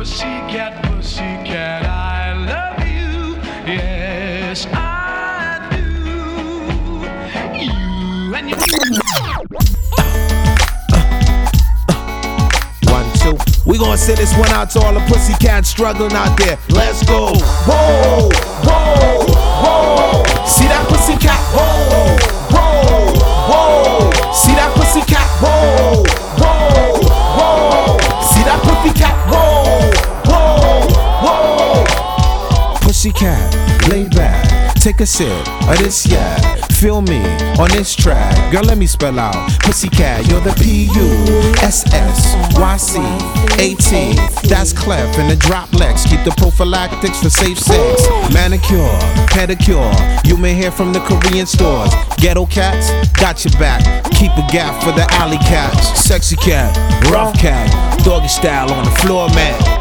Pussycat, pussycat, I love you. Yes, I do. You and your 1, 2. We gonna send this one out to all the pussycats struggling out there. Let's go. Whoa, whoa, whoa. See that pussycat? Whoa, whoa, whoa. See that pussycat? Whoa, whoa, whoa. See that pussycat? Whoa, whoa, whoa. Pussycat, lay back, take a sip of this yak. Feel me on this track. Girl, let me spell out. Pussycat, you're the P-U-S-S-Y-C-A-T. That's Clef in the drop legs. Keep the prophylactics for safe sex. Manicure, pedicure. You may hear from the Korean stores. Ghetto cats, got your back. Keep a gap for the alley cats. Sexy cat, rough cat. Doggy style on the floor mat.